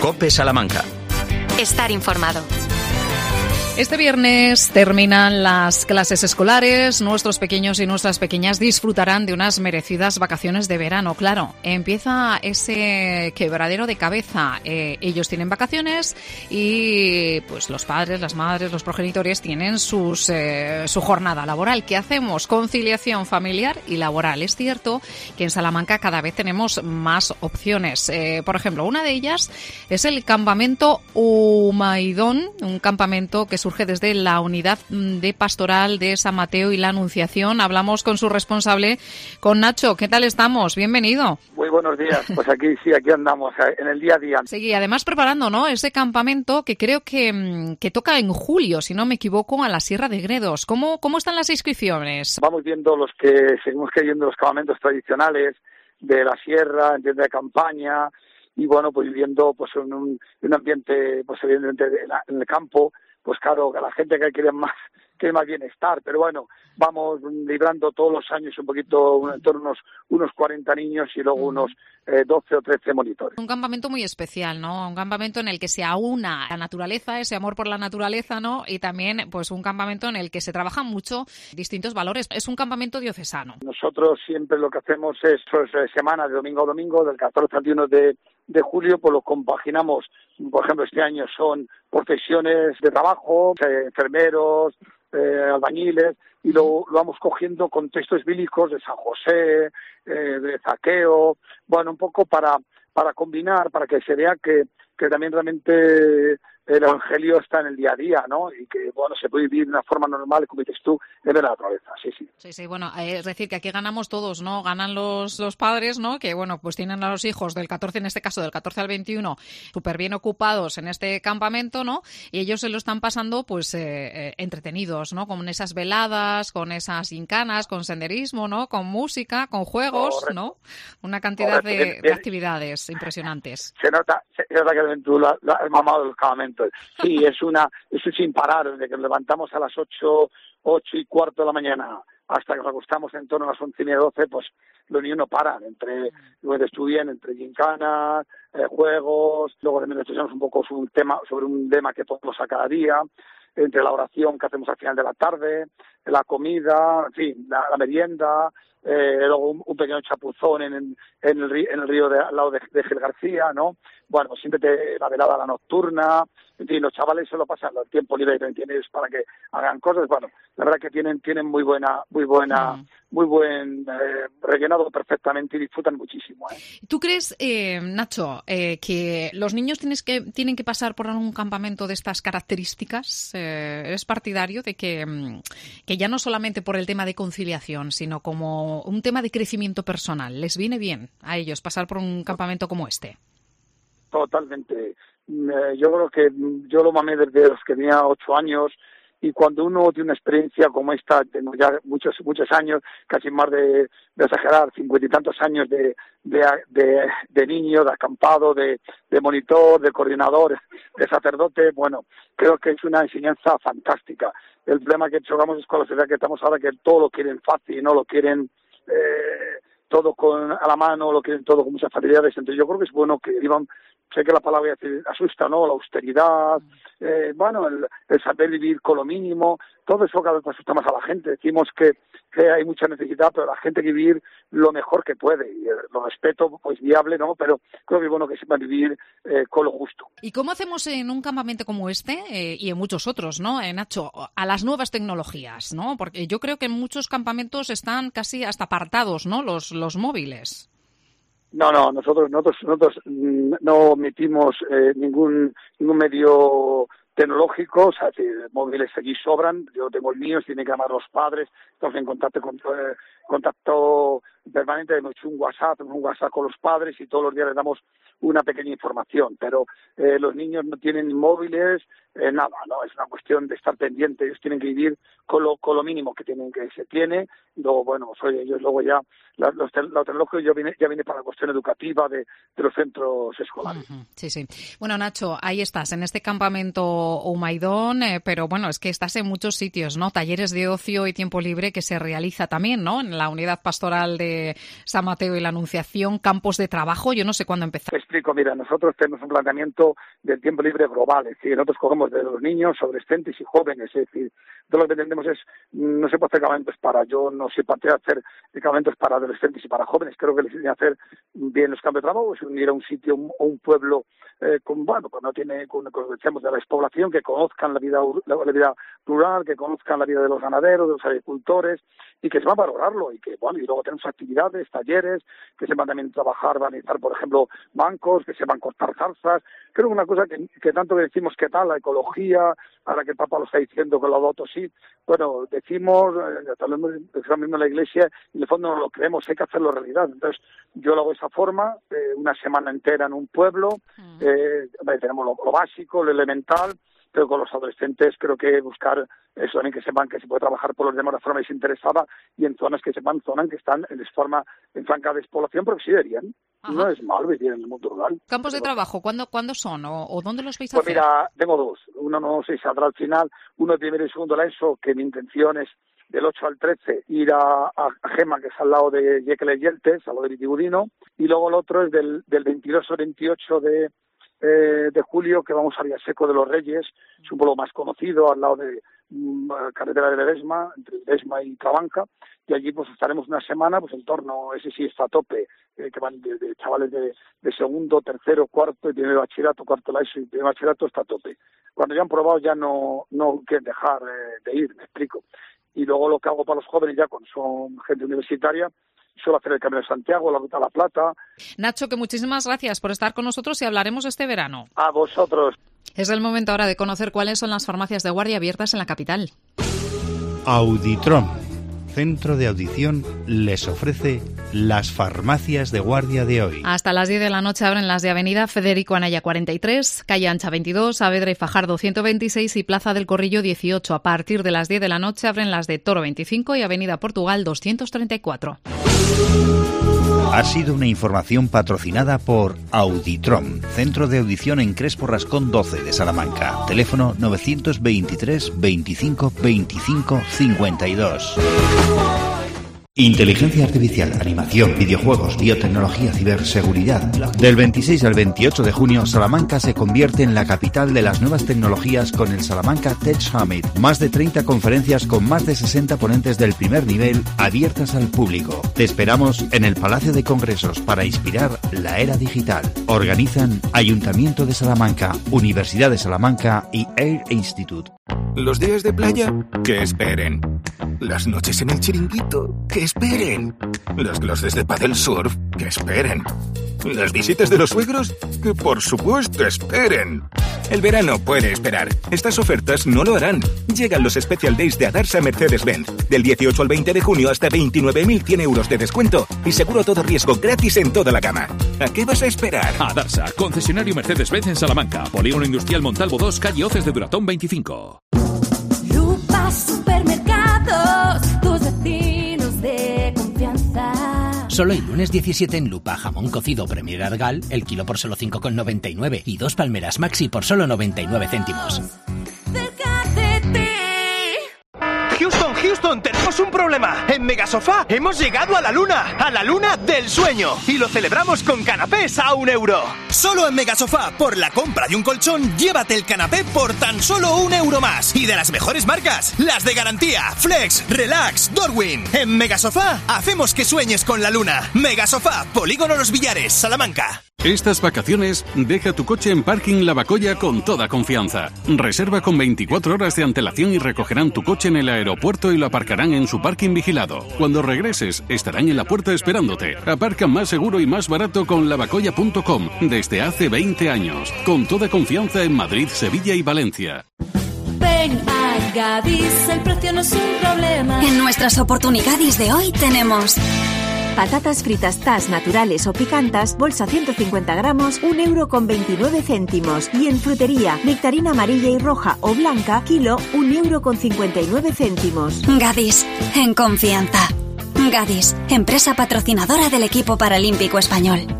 COPE Salamanca. Estar informado. Este viernes terminan las clases escolares. Nuestros pequeños y nuestras pequeñas disfrutarán de unas merecidas vacaciones de verano. Claro, empieza ese quebradero de cabeza. Ellos tienen vacaciones y pues los padres, las madres, los progenitores tienen su jornada laboral. ¿Qué hacemos? Conciliación familiar y laboral. Es cierto que en Salamanca cada vez tenemos más opciones. Por ejemplo, una de ellas es el campamento Humaidón, un campamento que surge desde la unidad de pastoral de San Mateo y la Anunciación. Hablamos con su responsable, con Nacho. ¿Qué tal estamos? Bienvenido. Muy buenos días. Pues aquí andamos, en el día a día. Sí, además preparando, ¿no?, ese campamento que creo que toca en julio, si no me equivoco, a la Sierra de Gredos. ¿Cómo están las inscripciones? Vamos viendo seguimos viendo los campamentos tradicionales de la sierra, en tienda de campaña, y bueno, pues viviendo pues en un ambiente, pues evidentemente en el campo. Pues claro, que la gente que quiere más bienestar, pero bueno, vamos librando todos los años un poquito, en torno a unos 40 niños y luego unos 12 o 13 monitores. Un campamento muy especial, ¿no? Un campamento en el que se aúna la naturaleza, ese amor por la naturaleza, ¿no? Y también, pues, un campamento en el que se trabajan mucho distintos valores. Es un campamento diocesano. Nosotros siempre lo que hacemos es semana de domingo a domingo, del 14 al 21 de julio, pues lo compaginamos. Por ejemplo, este año son profesiones de trabajo, enfermeros, albañiles, y lo vamos cogiendo con textos bíblicos de San José, de Zaqueo, bueno, un poco para combinar, para que se vea que también realmente el Evangelio está en el día a día, ¿no? Y que, bueno, se puede vivir de una forma normal, como dices tú, en la naturaleza, sí. Sí, bueno, es decir, que aquí ganamos todos, ¿no? Ganan los padres, ¿no? Que, bueno, pues tienen a los hijos del 14, en este caso, del 14 al 21, súper bien ocupados en este campamento, ¿no? Y ellos se lo están pasando, pues, entretenidos, ¿no? Con esas veladas, con esas gincanas, con senderismo, ¿no? Con música, con juegos, correcto, ¿no? Una cantidad de actividades impresionantes. Se nota que tú lo has mamado del campamento. Sí, es sin parar, desde que nos levantamos a las 8:15 de la mañana hasta que nos acostamos en torno a las 11:30, 12, pues los niños no paran, entre gincanas, juegos, luego también estudiamos un poco sobre un tema que podemos a cada día, entre la oración que hacemos al final de la tarde, la comida, en fin, la merienda, luego un pequeño chapuzón en el río al lado de Gil García, ¿no? Bueno, siempre la velada la nocturna, en fin, los chavales se lo pasan el tiempo libre que tienes para que hagan cosas. Bueno, la verdad que tienen muy buen rellenado perfectamente y disfrutan muchísimo. ¿Tú crees, Nacho, que los niños tienen que pasar por algún campamento de estas características? ¿Eres partidario de que ya no solamente por el tema de conciliación, sino como un tema de crecimiento personal, les viene bien a ellos pasar por un campamento como este? Totalmente. Yo creo que yo lo mamé desde los que tenía 8 años, y cuando uno tiene una experiencia como esta, tengo ya muchos años, casi más de exagerar, 50 y tantos años de niño, de acampado, de monitor, de coordinador, de sacerdote, bueno, creo que es una enseñanza fantástica. El problema que chocamos es con la sociedad que estamos ahora, que todo lo quieren fácil, no lo quieren todo a la mano, lo quieren todo con muchas facilidades. Entonces yo creo que es bueno que sé que la palabra asusta, ¿no? La austeridad, bueno, el saber vivir con lo mínimo, todo eso cada vez asusta más a la gente. Decimos que hay mucha necesidad, pero la gente quiere vivir lo mejor que puede. Y lo respeto, pues viable, ¿no? Pero creo que es bueno que sepan vivir con lo justo. ¿Y cómo hacemos en un campamento como este y en muchos otros, ¿no, Nacho, a las nuevas tecnologías, ¿no? Porque yo creo que en muchos campamentos están casi hasta apartados, ¿no? Los móviles. No, nosotros no omitimos ningún medio tecnológico, o sea, móviles allí sobran. Yo tengo el mío, tienen que llamar los padres, estamos en contacto permanente, hemos hecho un WhatsApp con los padres y todos los días les damos una pequeña información, pero los niños no tienen móviles, nada, no, es una cuestión de estar pendiente. Ellos tienen que vivir con lo mínimo que se tiene, y luego, bueno, ellos luego ya, lo tecnológico ya viene para la cuestión educativa de los centros escolares. Uh-huh. Sí. Bueno, Nacho, ahí estás, en este campamento Humaidón, pero bueno, es que estás en muchos sitios, ¿no? Talleres de ocio y tiempo libre que se realiza también, ¿no? En la unidad pastoral de de San Mateo y la Anunciación, campos de trabajo. Yo no sé cuándo empezar. Te explico, mira, nosotros tenemos un planteamiento del tiempo libre global, es decir, nosotros cogemos de los niños, adolescentes y jóvenes, es decir, todo lo que entendemos es, no se puede hacer campamentos yo no soy partidario de hacer campamentos para adolescentes y para jóvenes, creo que les tiene que hacer bien los campos de trabajo, es ir a un sitio o un pueblo cuando decíamos de la despoblación, que conozcan la vida rural, que conozcan la vida de los ganaderos, de los agricultores, y que sepan valorarlo, y luego tenemos actividades, talleres, que sepan también trabajar, organizar, por ejemplo, bancos, que sepan cortar zarzas. Creo que una cosa que tanto que decimos que tal, la ecología, ahora que el Papa lo está diciendo, que lo adopto, sí, bueno, decimos, hablamos mismo en la Iglesia, y en el fondo no lo creemos, hay que hacerlo realidad. Entonces, yo lo hago de esa forma, una semana entera en un pueblo, tenemos lo básico, lo elemental, pero con los adolescentes creo que buscar eso también, que sepan que se puede trabajar por los demás de forma desinteresada y en zonas que sepan, que están en franca despoblación, porque sí deberían. Ajá. No es malo vivir en el mundo rural. ¿Campos de trabajo cuándo son o dónde los vais a hacer? Pues mira, tengo dos. Uno no sé si saldrá al final, uno de primero y segundo la ESO, que mi intención es del 8 al 13 ir a Gema, que es al lado de Jekyll y Yeltes, al lado de Vitigudino, y luego el otro es del 22 al 28 de julio, que vamos a Villaseco de los Reyes, es un pueblo más conocido, al lado de carretera de Ledesma, entre Ledesma y Trabanca, y allí pues estaremos una semana, pues en torno, ese sí está a tope, que van de chavales de segundo, tercero, cuarto, y primer bachillerato, cuarto la ESO y primer bachillerato está a tope. Cuando ya han probado ya no quieren dejar de ir, me explico. Y luego lo que hago para los jóvenes ya cuando son gente universitaria, suelo hacer el Camino de Santiago, la Ruta a la Plata. Nacho, que muchísimas gracias por estar con nosotros y hablaremos este verano. A vosotros. Es el momento ahora de conocer cuáles son las farmacias de guardia abiertas en la capital. Auditrom, centro de audición, les ofrece las farmacias de guardia de hoy. Hasta las 10 de la noche abren las de Avenida Federico Anaya 43, Calle Ancha 22, Saavedra y Fajardo 126 y Plaza del Corrillo 18. A partir de las 10 de la noche abren las de Toro 25 y Avenida Portugal 234. Ha sido una información patrocinada por Auditrom, centro de audición en Crespo Rascón 12 de Salamanca. Teléfono 923 25 25 52. Inteligencia artificial, animación, videojuegos, biotecnología, ciberseguridad. Del 26 al 28 de junio, Salamanca se convierte en la capital de las nuevas tecnologías con el Salamanca Tech Summit. Más de 30 conferencias con más de 60 ponentes del primer nivel abiertas al público. Te esperamos en el Palacio de Congresos para inspirar la era digital. Organizan Ayuntamiento de Salamanca, Universidad de Salamanca y Air Institute. Los días de playa, que esperen. Las noches en el chiringuito, que esperen. Las clases de pádel surf, que esperen. Las visitas de los suegros, que por supuesto esperen. El verano puede esperar. Estas ofertas no lo harán. Llegan los Special Days de Adarsa Mercedes-Benz. Del 18 al 20 de junio hasta 29.100 euros de descuento y seguro todo riesgo gratis en toda la gama. ¿A qué vas a esperar? Adarsa, concesionario Mercedes-Benz en Salamanca. Polígono Industrial Montalvo 2, calle Oces de Duratón 25. Lupa Supermercados, tus vecinos de confianza. Solo el lunes 17 en Lupa, jamón cocido Premier Argal, el kilo por solo 5,99 y 2 palmeras Maxi por solo 99 céntimos. Cerca de ti. Houston, tenemos un problema. En Megasofá hemos llegado a la luna del sueño. Y lo celebramos con canapés a €1. Solo en Megasofá, por la compra de un colchón, llévate el canapé por tan solo €1 más. Y de las mejores marcas, las de garantía, Flex, Relax, Dorwin. En Megasofá, hacemos que sueñes con la luna. Megasofá, Polígono Los Villares, Salamanca. Estas vacaciones, deja tu coche en Parking Lavacolla con toda confianza. Reserva con 24 horas de antelación y recogerán tu coche en el aeropuerto y lo aparcarán en su parking vigilado. Cuando regreses, estarán en la puerta esperándote. Aparca más seguro y más barato con lavacolla.com desde hace 20 años. Con toda confianza en Madrid, Sevilla y Valencia. Ven a Gadis, el precio no es un problema. En nuestras oportunidades de hoy tenemos patatas fritas Tas naturales o picantas, bolsa 150 gramos, €1,29. Y en frutería, nectarina amarilla y roja o blanca, kilo, €1,59. Gadis, en confianza. Gadis, empresa patrocinadora del equipo paralímpico español.